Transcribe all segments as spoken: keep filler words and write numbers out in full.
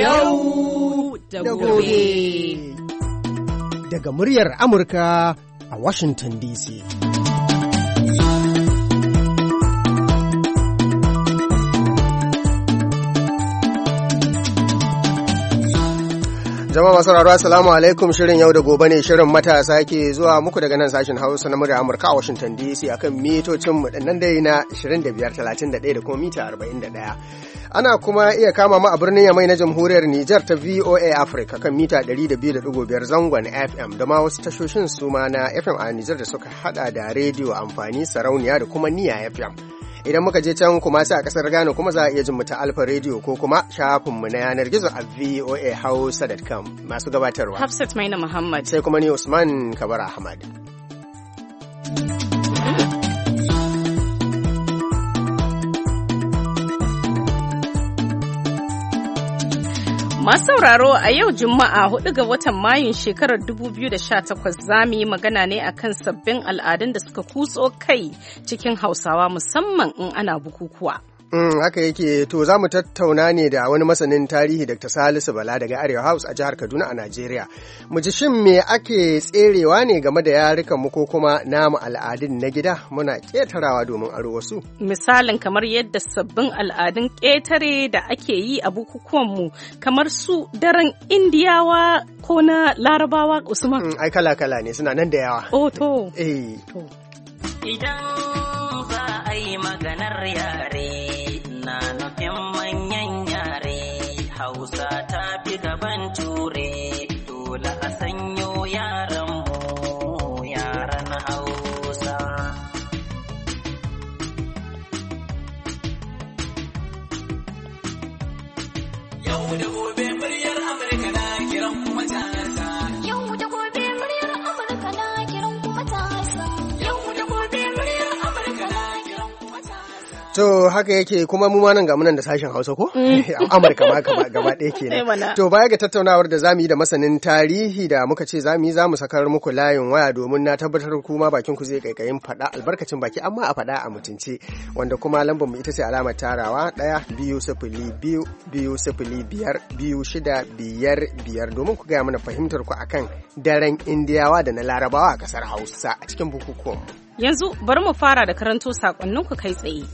Yau da gobe. Daga muryar Amurka a Washington D C. Jama'a masu sauraro assalamu alaikum, shirin yau da gobe ne, shirin matasa ke zuwa muku daga nan sashen Hausa na murya Amurka a Washington D C akan mitocin mu nan dai na ashirin da biyar, talatin da ɗaya da kuma mita arba'in da ɗaya. Ana kuma iya kama mu a birnin Yamai na Jamhuriyar Nijar ta V O A Africa kan mita ɗari da biyu da ɗigo biyar zangon F M da ma wasu tashoshin su ma na F M a Nijar da suka hada da rediyo amfani, sarauniya da kuma niya F M. Idan muka je can kuma sai a kasar Ghana kuma za a iya jin mu ta Alfa Radio ko kuma shafinmu na yanar gizo a v o a hausa dot com. Masu gabatarwa Hafsat Maina Muhammad sai kuma ni Usman Kabar Ahmad. Masu sauraro, a yau Juma'a hudu ga watan Mayun shekarar dubu biyu da sha takwas za mu yi magana ne akan sabbin al'adun da suka kutso kai cikin Hausawa musamman in ana bukukuwa. Mm, haka yake, to za mu tattauna ne da wani masanin tarihi Doctor Salisu Bala daga Arewa House a jihar Kaduna a Najeriya. Mu ji shin me ake tserewa ne game da yarukan mu ko kuma namu al'adun na gida muna ƙetarawa domin aro wasu. Misalin kamar yadda sabbin al'adun ƙetare da ake yi a bukukuwan mu kamar su daren Indiyawa ko na Larabawa, Usman. Mm, ai kala-kala ne, suna nan da yawa. Oh to. Eh. To. Idan za a yi maganar yare na nufin manyan yare, Hausa ta fi gaban ture, dole a sanyo yaran mu yaran Hausa. Yau da gobe muryar Amurka na kiran kuma matasa. Yau da gobe muryar Amurka na kiran kuma matasa. Yau da gobe muryar Amurka na kiran kuma matasa. To haka yake, kuma mu ma nan ga munan da sashen Hausa ko? Amurka ma gaba ɗaya kenan. To baya ga tattaunawar da zamu yi da masanin tarihi da muka ce zamu yi, zamu sakar muku layin waya domin na tabbatar kuma bakin ku zai kaikayin faɗa albarkacin baki, amma a faɗa a mutunce, wanda kuma lambar mu ita ce alamar tarawa ɗaya biyu sifili biyu biyu sifili biyar biyu shida biyar biyar domin ku gaya mana fahimtar ku akan daren Indiyawa da na Larabawa a ƙasar Hausa a cikin bukukuwan. Yanzu bari mu fara da karanto sakonninku kai tsaye.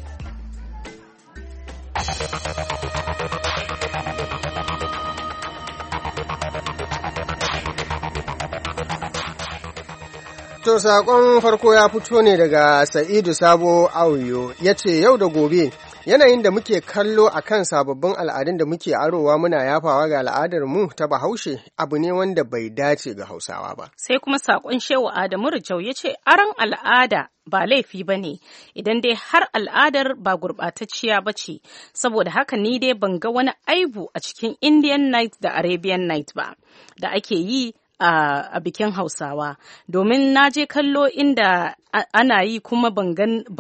To saƙon farko ya fito ne daga Sa'idu Sabo Auyo, ya ce yau da gobe yanayin da muke kallo a kan sababbin al'adun da muke arowa muna yafawa ga al'adar mu ta Bahaushe abu ne wanda bai dace ga Hausawa ba. Sai kuma saƙon Shehu Adamu Rijau ya ce aron al'ada ba laifi ba ne idan dai har al'adar ba gurɓatacciya ba ce, saboda haka ni dai ban ga wani aibu a cikin Indian night da Arabian night ba da ake yi a bikin Hausawa, domin na je kallo inda ana yi kuma ban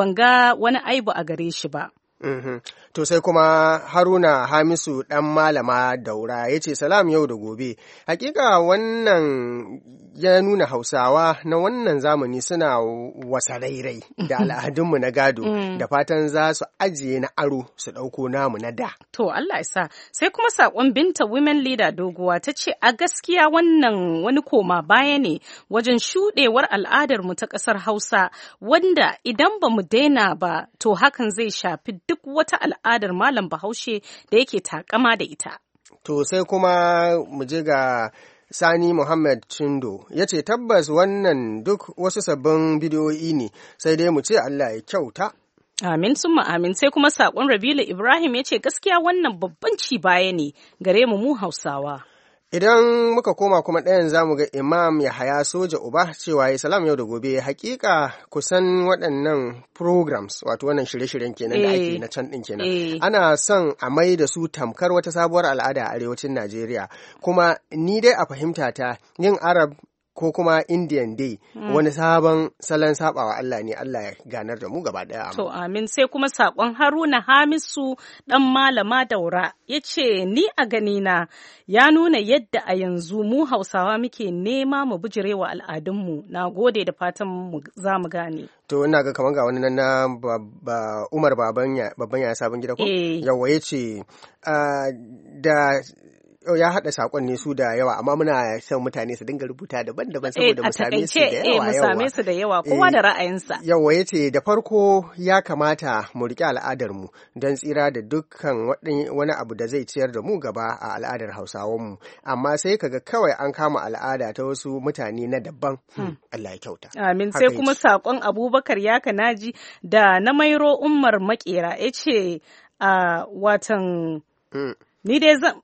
ga wani aibu a gare shi ba. Mm-hmm. To sai kuma Haruna Hamisu ɗan Malama Daura ya ce salam yau da gobe. Hakika wannan ya nuna Hausawa na wannan zamani suna wasa rairai da al'adunmu na gado da fatan za su ajiye na aro su ɗauko namu na da. To Allah ya sa. Sai kuma saƙon Binta Women Leader Doguwa ta ce a gaskiya wannan wani koma baya ne wajen shuɗewar al'adarmu ta ƙasar Hausa, wanda idan ba mu daina ba to hakan zai shafi duk wata al'adar Malam Bahaushe da yake takama da ita. To sai kuma mu je ga Sani Muhammad Chindo ya ce tabbas wannan duk wasu sabbin bidiyoyi ne, sai dai mu ce Allah ya kyauta. Amin summa amin. Sai kuma saƙon Rabilu Ibrahim ya ce gaskiya wannan babban ci baya ne gare mu mu Hausawa. Idan muka koma kuma ɗayan zamu ga Imam Yahaya Soja Uba cewa ya salam yau da gobe, hakika kusan waɗannan programs wato wannan shirye-shiryen kenan da ake na can ɗin kenan ana son a mai da su tamkar wata sabuwar al'ada a arewacin Najeriya, kuma ni dai a fahimta ta yin Arab ko kuma Indian Day mm. wani sabon salon sabawa Allah ne, Allah ya ganar da mu gaba daya. To amin. Sai kuma sakon Haruna Hamisu dan Malama Daura yace ni a gani na ya nuna yadda a yanzu mu Hausawa muke nema mu bijirewa al'adunmu. Na gode da fatan mu za mu gane. To ina ga kaman ga wani nan na ba, Umar baban ya babban ya sabon gida ko? Eh. Yawa yace uh, da ya haɗa saƙon ne su da yawa amma muna son mutane su dinga rubuta daban-daban saboda mu same su da yawa mu same su da yawa kowa da ra'ayinsa. Yawa yace da farko ya kamata mu riƙe al'adar mu don tsira da dukkan wani abu da zai ciyar da mu gaba a al'adar Hausawan mu, amma sai kaga kawai an kama al'ada ta wasu mutane na daban. Hmm. Allah ya kyauta. Amin. Sai kuma saƙon Abubakar Yaka Naji da na Mairo Umar Makera yace a watan hmm. ni dai zan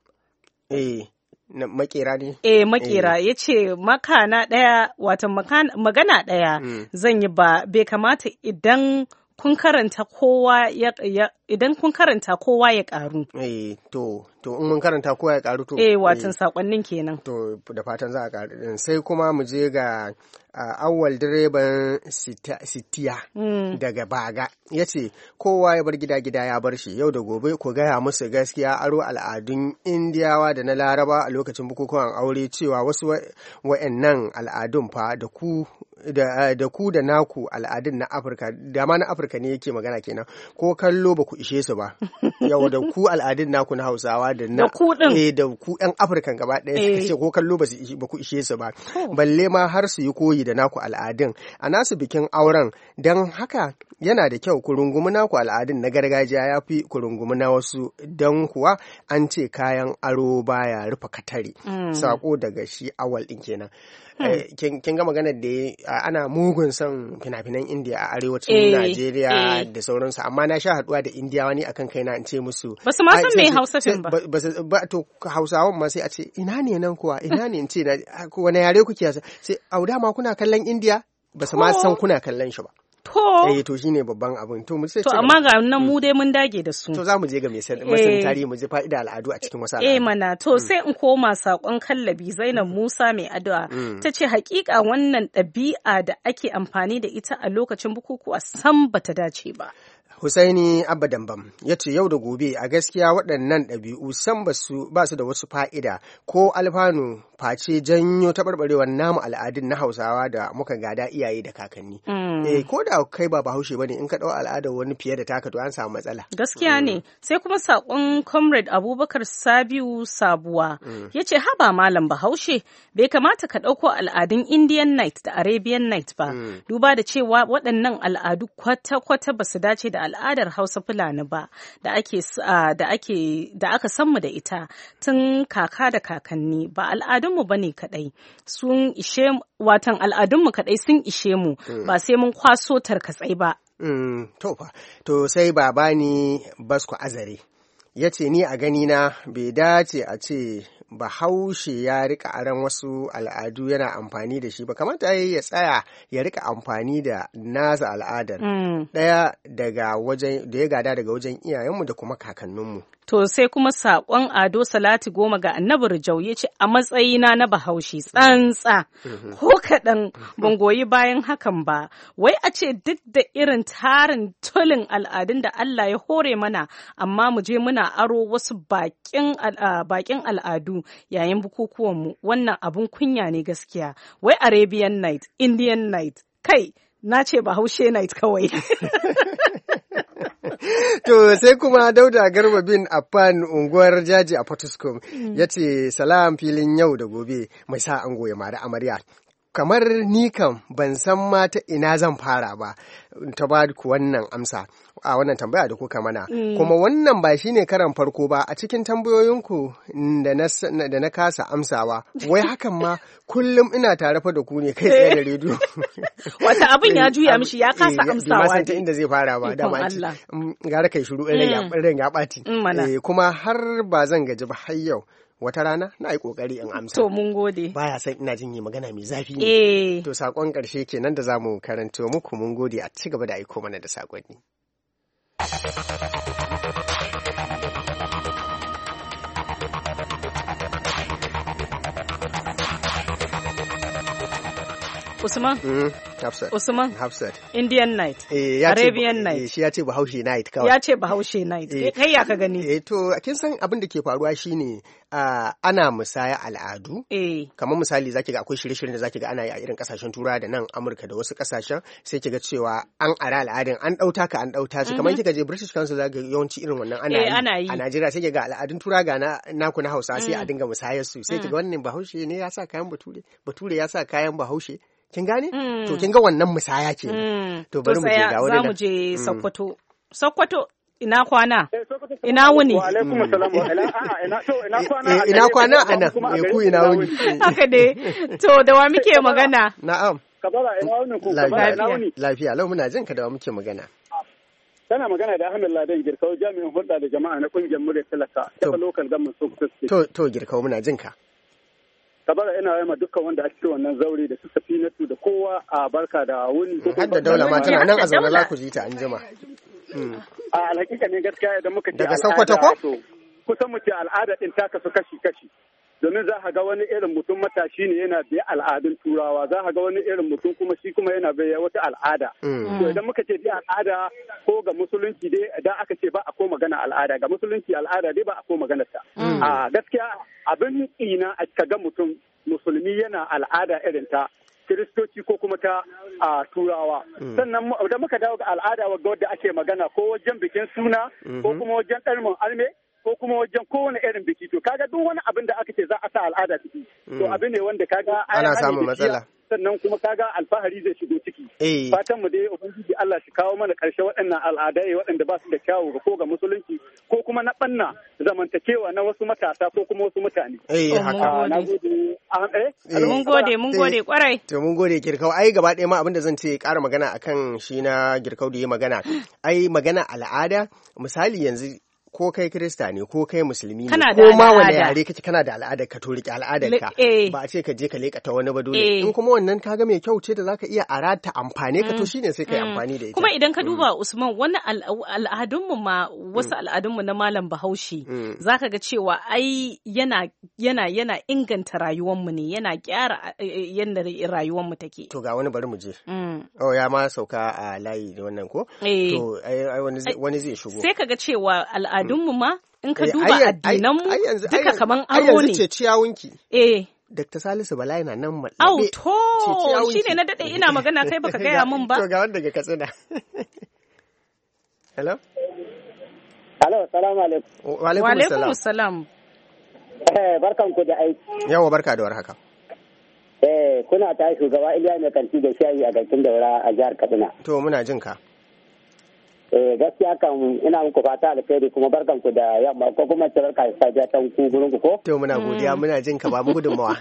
eh na makera ne? Eh makera eh. Ya ce makana ɗaya watan magana ɗaya mm. zan yi ba bai kamata idan kun karanta kowa ya, ya idan kun karanta kowa ya ƙaru. Eh to to in mun karanta kowa ya ƙaru to. Eh watan eh. sakonnin kenan. To da fatan za a ƙaru. Sai kuma mu je ga uh, awwal direban sitiya mm. daga Baga ya ce kowa ya bar gida gida ya bar shi yau da gobe ku gaya musu gaskiya aro al'adun Indiyawa da na Laraba a lokacin bukukuwan aure cewa wasu wa'annan al'adun fa da ku da, da ku da naku al'adun na Afirka da ma na Afirka ne yake magana kenan ko kallo ba ku ishe su ba yau da ku al'adun naku na Hausawa da na ku din eh da ku ɗan Afirka gaba ɗaya eh. ko kallo ba su ba ku ishe su ba oh. balle ma har su yi koyi da naku al'adun a nasu bikin auren don haka yana da kyau ku rungumi naku al'adun na gargajiya ya fi ku rungumi na wasu don kuwa an ce kayan aro baya rufe katare mm. sako daga shi awal din kenan Hmm. Eh, kin ga maganar da ana mugun son fina-finan Indiya a arewacin eh, Najeriya eh. da sauransu amma na sha haduwa da Indiyawa ne akan kaina in ce musu basu ma san me Hausa fin ba ba to Hausawan ma sai a ce ina ne nan kuwa ina ne in ce wani yare kuke sai auda ma kuna kallon Indiya basu ma san kuna kallon shi ba. To, eh to shine babban abin. To mu sai To amma ga nan mu dai mun dage da su. To za mu je ga masan tarihi mu ji fa'ida al'adu a cikin wasu al'adu. Eh mana to sai in koma sakon Kallabi Zainab Musa mai addu'a ta ce hakika wannan ɗabi'a da ake amfani da ita a lokacin bukukuwa san bata dace ba. Husaini Abba Dambam ya ce yau da gobe a gaskiya waɗannan ɗabi'u san ba su da wasu fa'ida ko alfanu face janyo taɓarɓarewar namu al'adun na Hausawa da muka gada iyaye da kakanni. Mm. Eh ko da kai ba Bahaushe bane in ka ɗau al'adar wani fiye da taka to an samu matsala. Gaskiya mm. ne. Sai kuma saƙon Comrade Abubakar Sabiu Sabuwa mm. ya ce haba malam Bahaushe bai kamata ka ɗauko al'adun Indian night da Arabian night ba. Mm. Duba da cewa waɗannan al'adu kwata-kwata ba su dace da al'adar Hausa Fulani ba da ake da ake da aka san mu da ita tun kaka da kakanni ba al'adunmu bane kadai sun ishe watan al'adunmu kadai sun ishe mu mm. ba sai mun kwaso tarkatsai ba. Mm, to fa to sai babani Basko Azare yace ni a gani na bai dace a ce Bahaushe ya rika aran wasu al'adu yana amfani da shi ba kamata ya tsaya ya rika amfani da nasa al'adar ɗaya mm. daga wajen da ya gada daga wajen iyayenmu da kuma kakanninmu. To sai kuma saƙon Ado Salati Goma ga Annabi Rijau ya ce a matsayina na Bahaushe tsantsa ko kaɗan ban goyi bayan hakan ba wai a ce duk da irin tarin tulin al'adun da Allah ya hore mana amma mu je muna aro wasu baƙin al'adu yayin bukukuwanmu wannan abun kunya ne gaskiya wai Arabian night Indian night kai na ce Bahaushe night kawai. To sai kuma Dauda Garba bin Affan unguwar Jaji a Potoskum mm. ya ce salam filin yau da gobe mai sa ango ya mari amarya. Kamar ni kam ban san ma ta ina zan fara ba ta ba ku wannan amsa a wannan tambaya da kuka mana mm. kuma wannan ba shine karan farko ba a cikin tambayoyinku da na da na kasa amsawa wai hakan ma kullum ina tare fa da ku ne kai tsaye da rediyo wata abin ya juya mishi ya kasa amsawa ba san ta inda zai fara ba dama ci gara kai shiru in ran ya ɓaci kuma har ba zan gaji ba har yau wata rana na yi kokari in amsa. To mun gode. Baya san ina jin yi magana mai zafi ne. Eh. To sakon karshe kenan da zamu karanto muku mun gode a ci gaba da aiko mana da sakonni. Usman. Mm, Hafsat. Usman. Hafsat. Indian night. Eh, ya Arabian ce, night. Eh, shi ya ce Bahaushe night kawai. Ya ce Bahaushe night. Eh. Kai ya ka gani? Eh, to kin san abin da ke faruwa shine uh, ana musaya al'adu. Eh. Kamar misali zaki ga akwai shirye-shiryen da zaki ga ana yi a irin kasashen Turawa da nan Amurka da wasu kasashen sai kiga cewa an ara al'adun an dauta ka an dauta shi kamar kika je British Council zaki ga yawanci irin wannan ana Eh, yi. ana yi. A Najeriya sai kiga al'adun Turawa ga na naku na Hausa sai a dinga musayar su sai kiga wannan Bahaushe ne ya sa kayan Bature Bature ya sa kayan Bahaushe kin gane to kin ga wannan musaya kenan to bari mu je ga wani za mu je Sokoto Sokoto ina kwana ina wuni wa alaikum assalam wa ila a'a ina to ina kwana Eh, ina kwana anan eh, ku ina wuni haka dai to da wa muke magana na'am kabara ina wuni ku kabara ina wuni lafiya lau muna jin ka da wa muke magana Tana magana da Ahmed Laden Girkau jami'in hulɗa da jama'a na ƙungiyar murya talaka ta local government Sokoto State. To to Girkau muna jin ka. Kabara ina yi ma dukkan wanda a cikin wannan zaure da su Safinatu da kowa a barka da wuni. Har da Daula ma tana nan a zaune za ku ji ta anjima. A alhaƙiƙa ne gaskiya idan muka ce Daga Sokoto ko? Kusan mu ce al'ada ɗin ta kasu kashi-kashi. Domin za ka ga wani irin mutum matashi ne yana biya al'adun turawa, za ka ga wani irin mutum kuma shi kuma yana biya wata al'ada. To idan muka ce biya al'ada ko ga musulunci dai idan aka ce ba a ko magana al'ada, ga musulunci al'ada dai ba a ko magana ta. A gaskiya abin ina a ga mutum musulmi yana al'ada irin ta kiristoci ko kuma ta a turawa. Sannan da muka dawo ga al'ada wadda ake magana ko wajen bikin suna ko kuma wajen ɗarmin alme ko kuma wajen kowane irin biki to kaga duk wani abin da aka ce za a sa al'ada ciki to abin ne wanda kaga ana samun matsala sannan kuma kaga alfahari zai shigo ciki fatan mu dai ubangiji Allah shi kawo mana karshe waɗannan al'adai waɗanda ba su da kyawu ga ko ga musulunci ko kuma na banna zamantakewa na wasu matasa ko kuma wasu mutane eh haka mun gode mun gode kwarai to mun gode Girkau ai gaba ɗaya ma abin da zan ce ƙara magana akan shi na Girkau da ya magana ai magana al'ada misali yanzu ko kai Kirista ne ko kai musulmi ne ko ma wani yare kake kana da al'adar ka to rike al'adar ka ba a ce ka je ka leka ta wani ba dole in kuma wannan kaga mai kyau ce da zaka iya arata amfane ka to shine sai kai amfani da ita kuma idan ka duba Usman wani al'adun mu ma wasu al'adun mu na malam Bahaushe zaka ga cewa ai yana yana yana inganta rayuwar mu ne yana gyara yanda rayuwar mu take to ga wani bari mu je oh ya ma sauka a layi da wannan ko to ai wani zai shigo sai kaga cewa al'adun mu ma in ka duba addinan mu duka kaman aro ne. Ai ce ciyawunki. Eh. Doctor Salisu Bala yana nan mallabe. Au to shine na dade ina magana kai baka gaya mun ba. To ga wanda daga Katsina. Hello? Hello, assalamu alaikum. Wa alaikum assalam. Eh barkan ku da aiki. Yawa barka da warhaka. Eh kuna ta shugaba Iliya mai kanti da shayi a garkin Daura a jihar Katsina. To muna jin ka. Eh gaskiya kan ina muku fata alheri kuma barkan ku da yamma ko kuma tarar ka sajiya tan ku gurin ku ko to muna godiya muna jin ka ba mu gudunmawa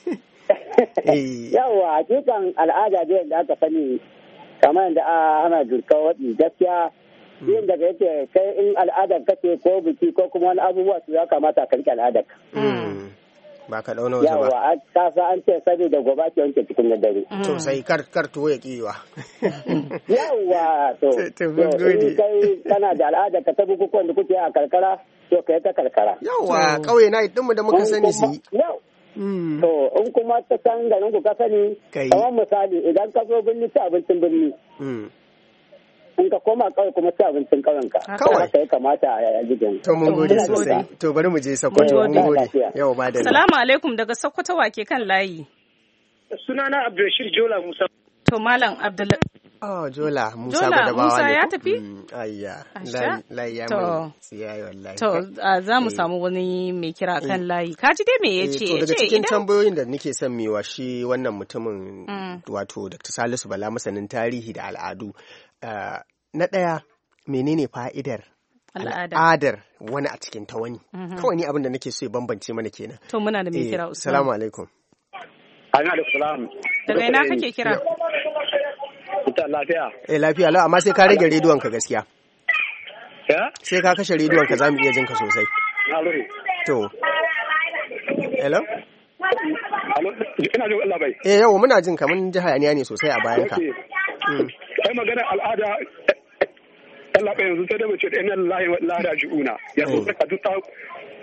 eh yawa hakikan al'ada da da aka sani kamar da ana jurka wadi gaskiya yin daga yake kai in al'adar kace ko biki ko kuma wani abubuwa su ya kamata ka rike al'adar ba ka dauna wasu ba. Yawa, ka sa an ce sabi da gobe ke wanke cikin dare. To sai kar kar tuwo ya kiwa. Yawa, to. In kai kana da al'ada ka ta bukukuwan da kuke a karkara, to kai ta karkara. Yawa, kauye na din mu da muka sani su yi. To, in kuma ta san garin ku ka sani, kamar misali idan ka zo birni ta abincin birni. In ka koma kawai kuma ci abincin ƙauyenka. Kawai. Haka ya kamata a gidan. To mun gode sosai. To bari mu je Sokoto mun gode. Yau ma da. Assalamu alaikum daga Sokoto wake kan layi. Sunana Abdulrashid Jola Musa. To Malam Abdul Oh Jola Musa Jola da bawa ne. Musa ya tafi? Ayya. Layi ya mai tsiyayi wallahi. To za mu samu wani mai kira kan layi. Ka ji dai me ya ce? To daga cikin tambayoyin da nake son mewa shi wannan mutumin wato Doctor Salisu Bala masanin tarihi da al'adu. Na ɗaya menene fa'idar al'adar wani a cikin ta wani kawai ni abin da nake so ya bambance mana kenan. To muna da mai kira Usman. Assalamu alaikum. Alaikum salam. Daga ina kake kira? Ita lafiya. Eh lafiya lau amma sai ka rage rediyon ka gaskiya. Ya? Sai ka kashe rediyon ka zamu iya jin ka sosai. To. Hello? Hello, ina jin Allah bai. Eh yawa muna jin ka mun ji hayaniya ne sosai a bayan ka. Kai magana al'ada Allah bai yanzu sai da mace inna lillahi wa inna ilaihi raji'un. Yanzu ka duk ta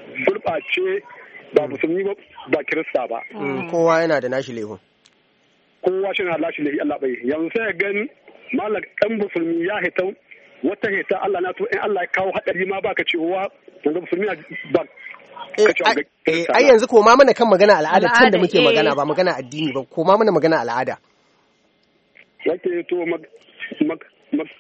gurbace ba musulmi ba ba kirista ba. Kowa yana da nashi lehun. kowa shi na lashe lahi Allah bai yanzu sai gani malam ɗan musulmi ya hita wata hita Allah na to in Allah ya kawo hadari ma baka cewa yanzu musulmi ba ai yanzu koma mana kan magana al'ada can da muke magana ba magana addini ba koma mana magana al'ada yake to mag mag mag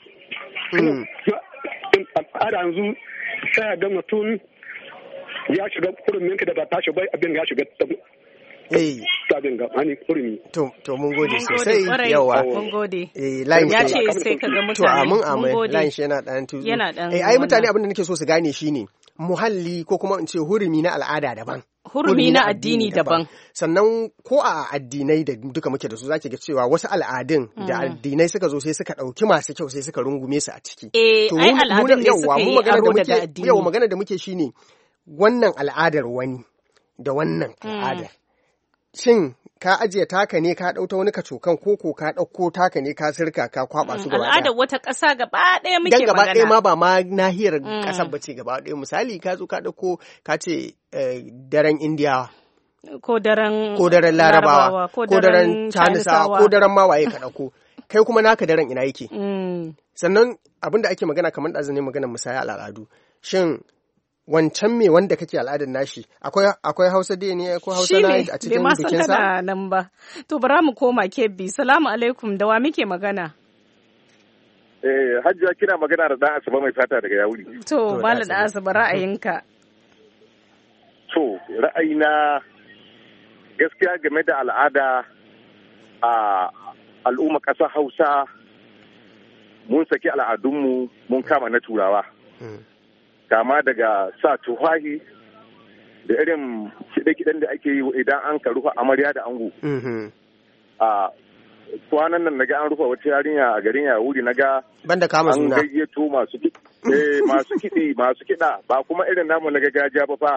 al'ada yanzu sai ga mutum ya shiga kurumin da ba tashi bai abin ya shiga Eh. Tabin ga hani kurmi. To to mun gode sosai yawa. Mun gode. Eh line ya ce sai ka ga mutane. To amin amin line shi yana dan tuzu. Yana dan. Eh ai mutane abin da nake so su gane shine muhalli ko kuma in ce hurumi na al'ada daban. Hurumi na addini daban. Sannan ko a addinai da duka muke da su zaki ga cewa wasu al'adun da addinai suka zo sai suka dauki masu kyau sai suka rungume su a ciki. Eh ai al'adun ne suka yi aro daga addini. Yawa magana da muke shine wannan al'adar wani da wannan al'adar. Shin ka ajiye taka ne ka ɗauta wani kacokan koko ka ɗauko taka ne ka sirka ka kwaba su gaba ɗaya. Al'adar wata ƙasa gaba ɗaya muke magana. Dan gaba ɗaya ma ba ma nahiyar ƙasar bace gaba ɗaya misali ka zo ka ɗauko ka ce daren Indiyawa. Ko daren ko daren Larabawa ko daren Chinesa ko daren mawaye ka ɗauko. Kai kuma naka daren ina yake. Sannan abin da ake magana kamar ɗazu ne maganar musaya al'adu. Shin wancan me wanda kake al'adar nashi akwai akwai Hausa dai ne ko Hausa na a cikin bikin sa? Shi ne, nan ba. To bara mu koma Kebbi. Salamu alaikum, da wa muke magana? Eh, Hajjia kina magana da dan Asaba mai fata daga Yawuri. To, Malam dan Asaba ra'ayinka. To, ra'ayina gaskiya game da al'ada a al'umma ƙasar Hausa mun saki al'adunmu mun kama na Turawa. Kama daga sa tuhahi da irin kiɗe-kiɗen da ake yi idan an ka rufa amarya da ango. A kwanan nan naga an rufa wata yarinya a garin Yawuri naga banda kama suna an gayyato masu eh masu kiɗi masu kiɗa ba kuma irin namu na gargajiya ba fa.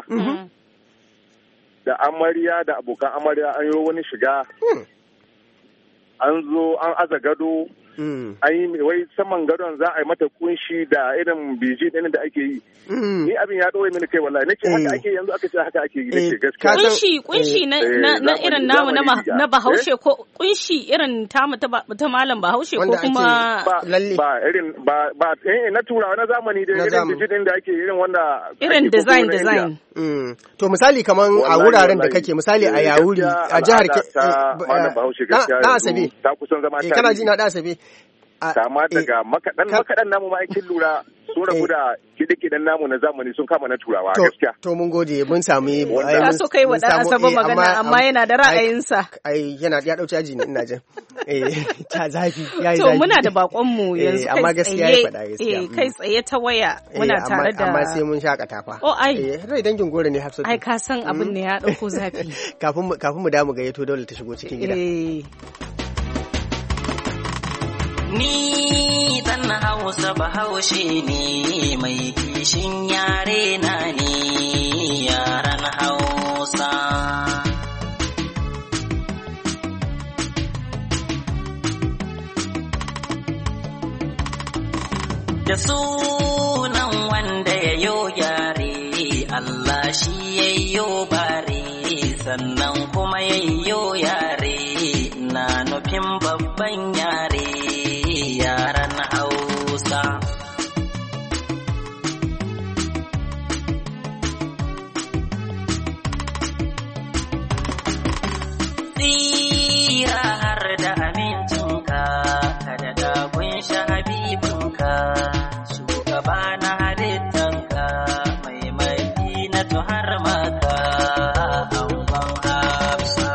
Da amarya da abokan amarya an yi wani shiga. An zo an aza gado. An yi wai saman gadon za a yi mata kunshi da irin biji ɗin da ake yi. Ni abin ya ɗoye mini kai wallahi nake haka ake yanzu aka ce haka ake yi nake gaskiya. Kunshi kunshi na na irin namu na Bahaushe ko kunshi irin tamu ta malam Bahaushe ko kuma lalle ba irin ba ba eh na turawa na zamani da irin biji ɗin da ake irin wanda irin design design. To misali kaman a wuraren da kake misali a Yawuri a jihar malam Bahaushe gaskiya da Asabe ta kusan zama ta kana ji na da Asabe kama daga makaɗan makaɗan namu ma aikin lura sun rabu da kiɗe-kiɗen namu na zamani sun kama na turawa gaskiya. To mun gode mun sami ka so kai wa dan Asaba magana amma yana da ra'ayinsa. Ai yana ya dauki aji ne ina jin. Eh ta zafi yayi zafi. To muna da bakon mu yanzu kai amma gaskiya ya faɗa gaskiya. Eh kai tsaye ta waya muna tare da amma sai mun shakata fa. Oh ai. Eh rai dangin gore ne Hafsatu. Ai ka san abin ne ya dauko zafi. Kafin mu kafin mu da mu gayyato dole ta shigo cikin gida. Eh Ni dan Hausa Bahaushe ne mai kishin yare na ne yaran Hausa. Da sunan wanda ya yo yare Allah shi ya yo bare sannan kuma ya yo yare na nufin babban yare. Yaran Hausa. Tsira har da amincinka, kada da kunshi habibinka, shugaba na halittanka, mai madinatu har maka, angon Hafsa.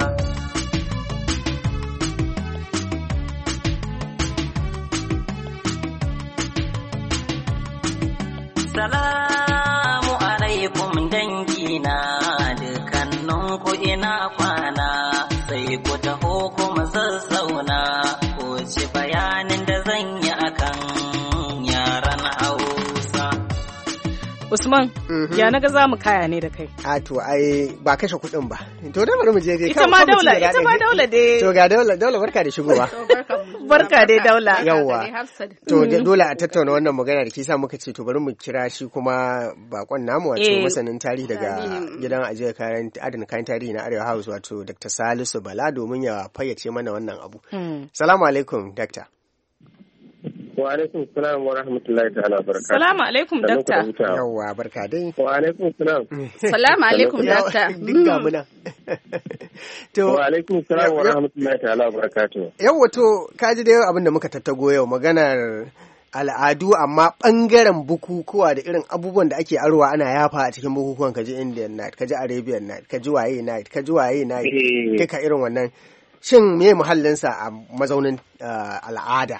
Salamu alaikum dangina dukanninku ina kwana sai ku taho kuma zazzauna ko ci bayanin da zan yi akan yaran Hausa. Usman, ya naga za mu kaya ne da kai. A to ai ba kashe kuɗin ba. To da bari mu je dai. Ita ma Daula, ita ma Daula dai. To ga Daula, Daula barka da shigowa. Barka dai Daula. Yawwa. To dole a tattauna wannan magana da ke sa muka ce to bari mu kira shi kuma bakon namu wato masanin tarihi daga gidan ajiyar kayan adana kayan tarihi na Arewa House wato Doctor Salisu Bala domin ya fayyace mana wannan abu. Salamu alaikum, Doctor. Wa alaikum salam wa rahmatullahi ta'ala barakatuh. Salamu alaikum dakta. Yawwa barka dai. Wa alaikum salam. Salamu alaikum dakta. Dinga muna. To wa alaikum salam wa rahmatullahi ta'ala barakatuh. Yawwa to kaji dai abin da muka tattago yau maganar al'adu amma bangaren bukukuwa da irin abubuwan da ake arowa ana yafa a cikin bukukuwan kaji Indian night, kaji Arabian night, kaji waye night, kaji waye night. Duka irin wannan. Shin me muhallinsa a mazaunin al'ada?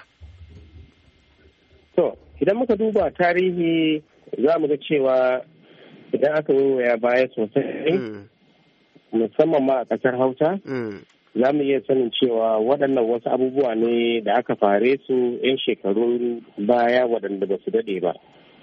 To, idan muka duba tarihi za mu ga cewa idan aka waiwaya baya sosai, musamman ma a ƙasar Hausa, za mu iya sanin cewa waɗannan wasu abubuwa ne da aka fare su 'yan shekarun baya waɗanda ba su daɗe ba.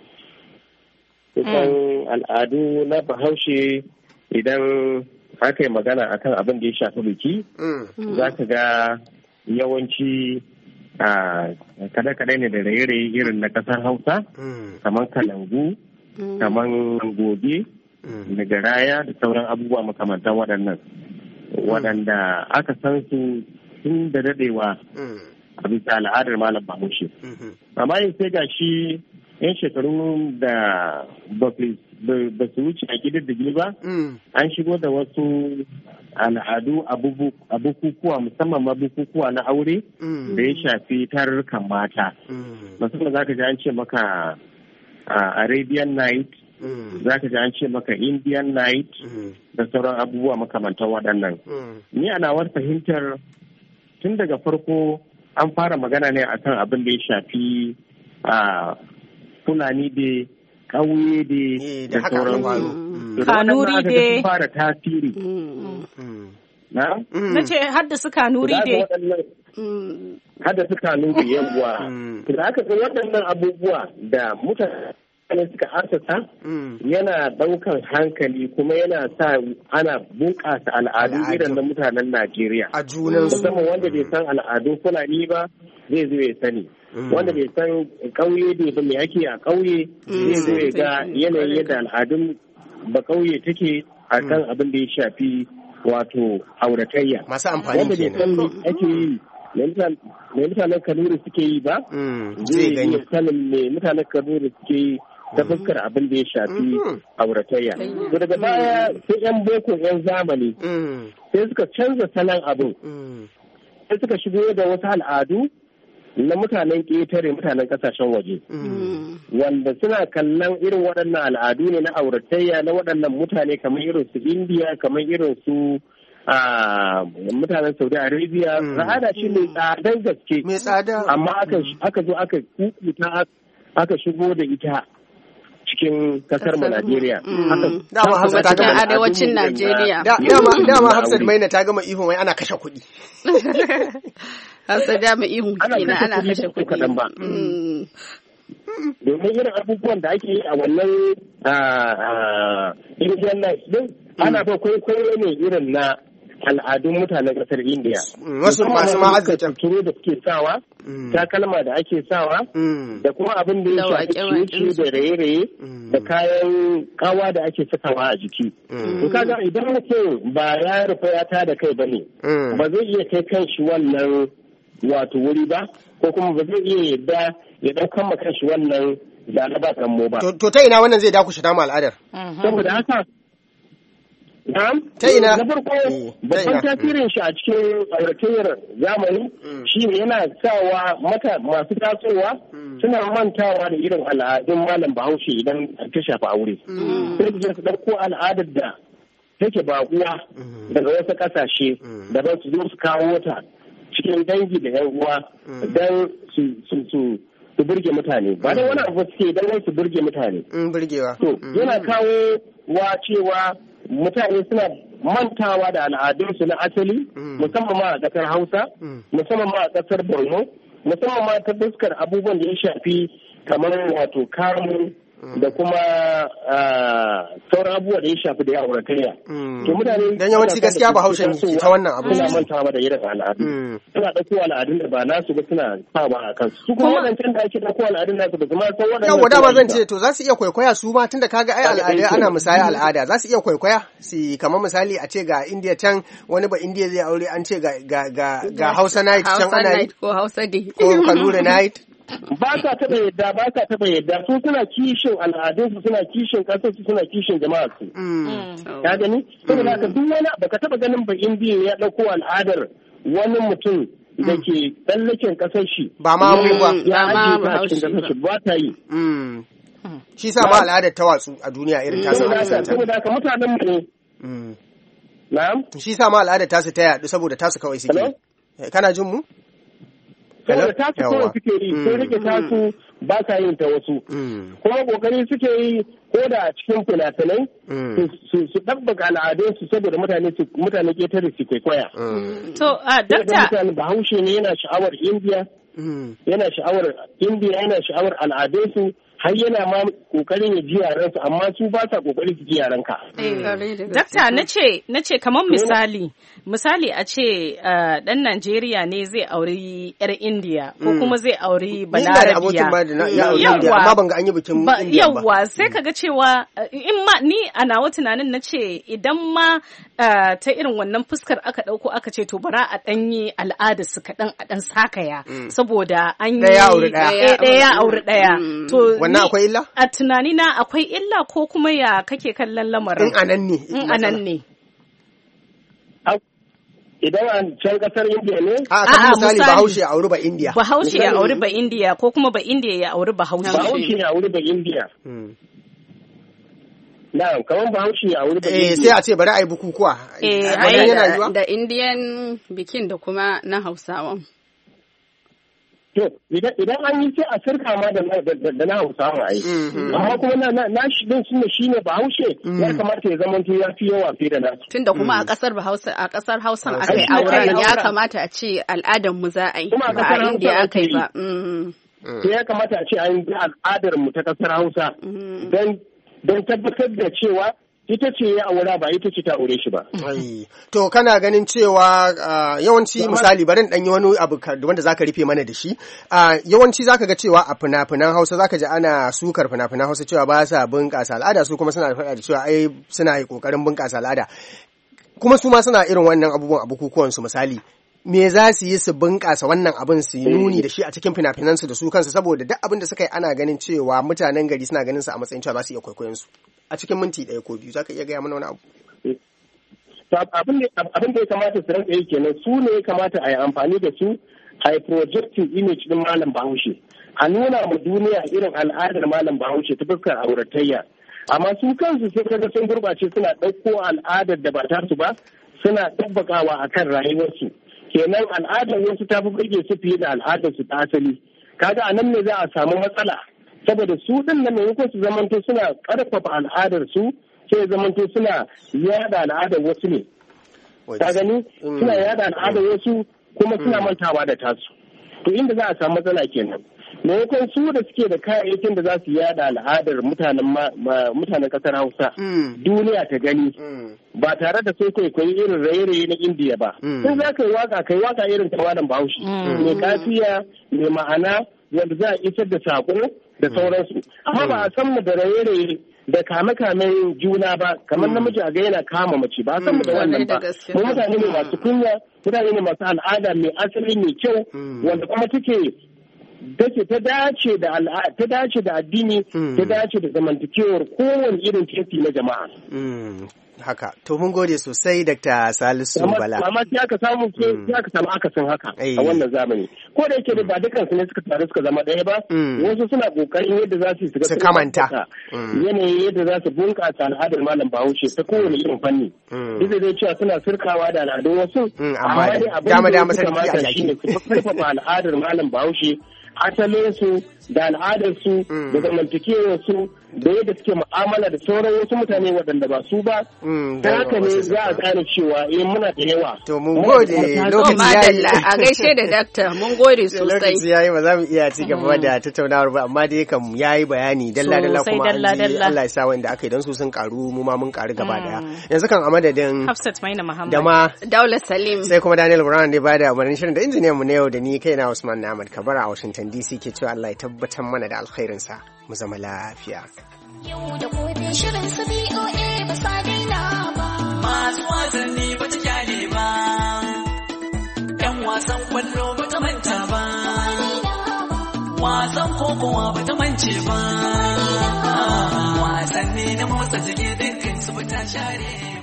Kusan al'adu na Bahaushe idan aka yi magana akan abin da ya shafi biki, za ka ga yawanci a kada-kada ne da raye-raye irin na kasar Hausa, kamar kalangu, kamar gobe, da garaya da sauran abubuwa makamantan waɗannan waɗanda aka san su tun da daɗewa a bisa al'adar malam Bahaushe. Amma yin sai ga shi 'yan shekaru da ba su wuce a gidan ba, an shigo da wasu al'adu a bukukuwa musamman ma bukukuwa na aure da ya shafi tarurrukan mata. Musamman za ka ji an ce maka Arabian night, za ka ji an ce maka Indian night da sauran abubuwa makamantan waɗannan. Ni ana wasu fahimtar tun daga farko an fara magana ne akan abin da ya shafi Fulani da ƙauye da sauransu. Kanuri dai. fara tasiri. Na? Na ce haddasa kanuri dai. Haddasa kanuri yawwa. Da aka ga waɗannan abubuwa da mutane suka asasa yana ɗaukan hankali kuma yana sa ana bunƙasa al'adu irin na mutanen Najeriya. A junansu. Musamman wanda bai san al'adun Fulani ba zai zo ya sani. Wanda bai san ƙauye da ba me ake a ƙauye zai zo ya ga yanayin yadda al'adun ba ƙauye take a kan abin da ya shafi wato auratayya. Masu amfani wanda bai san me ake yi me mutanen Kanuri suke yi ba zai iya sanin me mutanen Kanuri suke yi ta fuskar abin da ya shafi auratayya. To daga baya sai yan boko yan zamani sai suka canza salon abin sai suka shigo da wasu al'adu na mutanen ƙetare mutanen ƙasashen waje wanda suna kallon irin waɗannan al'adu ne na auratayya na waɗannan mutane kamar irin su Indiya kamar irin su mutanen Saudi Arabia. Al'ada shi mai tsadar gaske mai tsada amma aka zo aka kukuta aka shigo da ita cikin kasar mu Najeriya. Dama Hafsat ta gama arewacin Najeriya. Dama Hafsat Maina ta gama ihu mai ana kashe kuɗi. Hafsat dama ihu kenan ana kashe kuɗi. Kaɗan ba. Domin irin abubuwan da ake yi a wannan Indian night din ana ba kwaikwayo ne irin na al'adun mutanen kasar Indiya. Wasu masu ma'aikatan turo da suke sawa, takalma da ake sawa, da kuma abin da ya shafi ciye da raye-raye da kayan kawa da ake sakawa a jiki. To kaga idan mutum ba ya rufe ya ta da kai bane, ba zai iya kai kanshi wannan wato wuri ba, ko kuma ba zai iya yadda ya daukan ma kanshi wannan zane ba kammo ba. To ta ina wannan zai dakushe dama al'adar? Saboda haka Na'am. Ta ina? Na farko babban tasirin shi a cikin auratayyar zamani shi ne yana sawa mata masu tasowa suna mantawa da irin al'adun malam Bahaushe idan ta shafi aure. Sai su ɗauko al'adar da take baƙuwa daga wasu ƙasashe da ba su zo su kawo ta cikin dangi da yan uwa don su su burge mutane. Ba da wani abu suke don su burge mutane. Burgewa. To yana kawo wa cewa mutane suna mantawa da al'adunsu na asali musamman ma a ƙasar Hausa, musamman ma a ƙasar Borno, musamman ma ta fuskar abubuwan da ya shafi kamar wato kamu da kuma sauran abubuwa da ya shafi da ya auratayya. To mutane dan yawanci gaskiya Bahaushe ne ta wannan abu. Suna mantawa da irin al'adu. Suna ɗauko al'adun da ba nasu ba suna sawa a kansu. Su kuma waɗancan da ake ɗauko al'adun nasu ba kuma san waɗannan. Yawwa dama zan ce to za su iya kwaikwaya su ma tunda kaga ai al'ada ana musaya al'ada za su iya kwaikwaya su kamar misali a ce ga India can wani ba India zai aure an ce ga ga ga Hausa night can ana yi ko Hausa day ko Kanuri night. Ba sa taɓa yadda ba sa taɓa yadda su suna kishin al'adunsu suna kishin ƙasarsu suna kishin jama'a su. Ka gani? Saboda haka duk wani baka taɓa ganin ba Indiya ya ɗauko al'adar wani mutum da ke tsallaken ƙasar shi. Ba ma mu ba. Ya ajiye ta a cikin ƙasar shi ba ta yi. Shi sa ma al'adar ta watsu a duniya irin ta sama ƙasar ta. Saboda haka mutanen mu ne. Na'am. Shi sa ma al'adar tasu ta yaɗu saboda tasu kawai suke. Kana jin mu? Saboda tasu kawai suke yi, sun rike tasu ba sa yin ta wasu. Kuma kokari suke yi ko da a cikin fina-finai su ɗabbaka al'adunsu saboda mutane mutane ƙetare su kwaikwaya. To, a dakta. Mutane Bahaushe ne yana sha'awar Indiya, yana sha'awar Indiya yana sha'awar al'adunsu. Har yana ma kokarin ya ji yaransu amma su ba sa kokarin su ji yaranka. Dakta na ce na ce kamar misali misali a ce dan Najeriya ne zai auri yar Indiya ko kuma zai auri Balarabiya. Yawwa amma ban ga an yi bikin Indiya ba. Yawwa sai kaga cewa in ma ni a nawa tunanin na ce idan ma ta irin wannan fuskar aka dauko aka ce to bara a danyi al'adar su kadan a dan sakaya saboda an yi ɗaya auri ɗaya. To wannan akwai illa? A tunani na akwai illa ko kuma ya kake kallon lamarin? In anan ne. In anan ne. Idan a can kasar Indiya ne? A kan misali Bahaushe ya auri ba Indiya. Bahaushe ya auri ba Indiya ko kuma ba Indiya ya auri Bahaushe. Bahaushe ya auri ba Indiya. Na'am, kamar Bahaushe ya auri ba Indiya. Eh sai a ce bari a yi bukukuwa. Eh ai da Indian bikin da kuma na Hausawan. To, idan an yi sai a sirka ma da na Hausawa a yi. Amma kuma na shi din shi ne shi ne Bahaushe ya kamata ya zama ya fi yawa fiye da nasu. Tunda kuma a kasar Bahausa a kasar Hausan aka yi auren ya kamata a ce al'adar mu za a yi ba a Indiya aka yi ba. Sai ya kamata a ce an yi al'adar mu ta kasar Hausa don tabbatar da cewa ita ce ya aura ba ita ce ta aure shi ba. To kana ganin cewa yawanci misali barin ɗanyi wani abu wanda zaka rufe mana da shi. Yawanci zaka ga cewa a fina-finan Hausa zaka ji ana sukar fina-finan Hausa cewa ba sa bunƙasa al'ada su kuma suna faɗa da cewa ai suna yi ƙoƙarin bunƙasa al'ada. Kuma su ma suna irin wannan abubuwan a bukukuwan su misali. Me za su yi su bunƙasa wannan abin su yi nuni da shi a cikin fina-finansu da su kansu saboda duk abin da suka yi ana ganin cewa mutanen gari suna ganin su a matsayin cewa za su iya kwaikwayon su. A cikin minti ɗaya ko biyu za ka iya gaya mana wani abu? Abin da ya kamata su rinka yi kenan su ne ya kamata a yi amfani da su a yi projecting image din Malam Bahaushe. A nuna ma duniya irin al'adar Malam Bahaushe ta fuskar auratayya. Amma su kansu sai kaga sun gurɓace suna ɗauko al'adar da ba ta su ba suna tabbakawa a kan rayuwarsu. Kenan al'adar wasu ta fi burge su fiye da al'adar su ta asali. Kaga a nan ne za a samu matsala. Saboda su ɗin nan maimakon su zamanto suna ƙarfafa al'adar su sai zamanto suna yada al'adar wasu ne. Ta gani? Suna yada al'adar wasu kuma suna mantawa da tasu. To inda za a samu matsala kenan. Maimakon su da suke da kayayyakin da za su yada al'adar mutanen mutanen ƙasar Hausa. Duniya ta gani. Ba tare da sai kwaikwayi irin raye-raye na Indiya ba. Sai za ka yi waka kai waka irin ta Malam Bahaushe. Mai kafiya, mai ma'ana, wanda za a isar da saƙo da sauransu. Amma ba a san mu da raye-raye da kame-kamen juna ba, kamar namiji a ga yana kama mace ba a san mu da wannan ba. Mu mutane ne masu kunya, mutane ne masu al'ada mai asali mai kyau, wanda kuma take take ta dace da ta dace da addini, ta dace da zamantakewar kowane irin kefi na jama'a. Haka, to mun gode sosai Dakta Salisu Bala. Amma sai aka samu sai aka samu akasin haka a wannan zamani. Ko da yake ba dukkan su ne suka taru suka zama ɗaya ba, wasu suna kokarin yadda za su su kamanta. Yanayin yadda za su bunƙasa al'adar Malam Bahaushe ta kowane irin fanni. Duk da dai cewa suna sirkawa da al'adun wasu, amma dai abin da ya kamata shi ne su karfafa al'adar Malam Bahaushe asalinsu da al'adarsu da zamantakewarsu da yadda suke mu'amala da sauran wasu mutane waɗanda ba su ba. Ta haka ne za a gane cewa eh muna da yawa. To mun gode lokaci yayi. A gaishe da dakta mun gode sosai. Lokaci yayi ba za mu iya ci gaba da tattaunawar ba amma dai kam yayi bayani dalla dalla kuma an ji Allah ya sa wanda aka yi dan su sun karu mu ma mun karu gaba daya. Yanzu kan a madadin Hafsat Maina Muhammad da ma Daula Salim sai kuma Daniel Brown da ba da umarnin shirin da injiniyan mu na yau da ni kaina Usman Ahmad Kabara a Washington D C ke cewa Allah ya tabbatar mana da alkhairinsa mu zama lafiya. Yau da gobe shirin su B O A ba sa daina ba. Masu wasanni ba ta kyale ba, ‘yan wasan kwallo ba ta manta ba, wasan kokowa ba ta mance ba, wasanni na motsa jiki dukkan su ba ta share